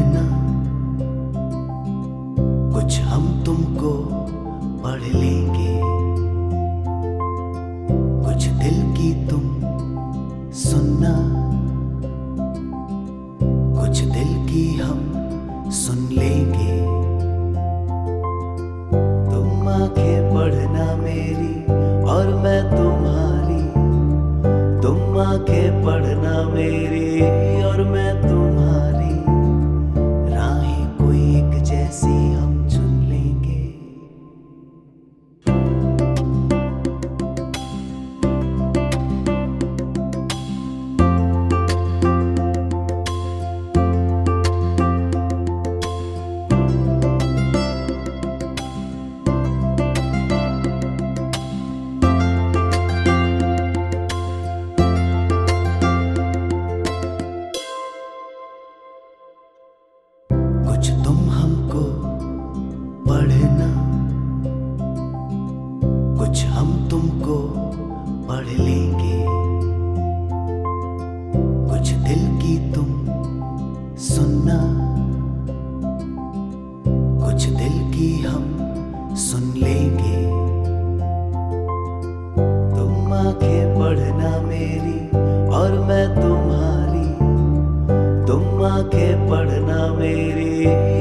पढ़ना, कुछ हम तुमको पढ़ लेंगे, कुछ दिल की तुम सुनना, कुछ दिल की हम सुन लेंगे। तुम आंखें पढ़ना मेरी और मैं तुम्हारी, तुम आंखें पढ़ना मेरी और मैं तुम्हारी, राहें कोई एक जैसी हम चुन लेंगे। कुछ तुम हमको पढ़ना, कुछ हम तुमको पढ़ लेंगे, कुछ दिल की तुम सुनना, कुछ दिल की हम सुन लेंगे। तुम आंखें पढ़ना मेरी और मैं तुम्हारी, तुम आंखें पढ़ना मेरी